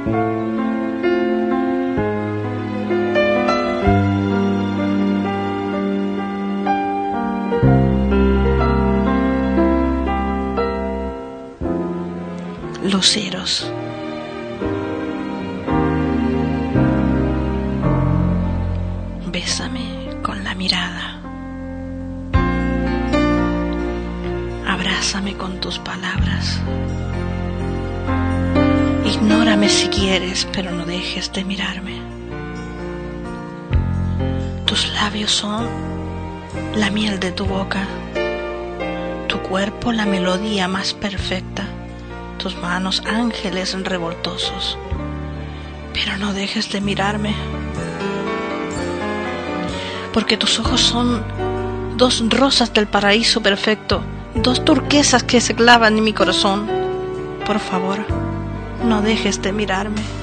Luceros. Bésame con la mirada. Abrázame con tus palabras. Ignórame si quieres, pero no dejes de mirarme. Tus labios son la miel de tu boca, tu cuerpo la melodía más perfecta, tus manos ángeles revoltosos. Pero no dejes de mirarme, porque tus ojos son dos rosas del paraíso perfecto, dos turquesas que se clavan en mi corazón. Por favor, no dejes de mirarme.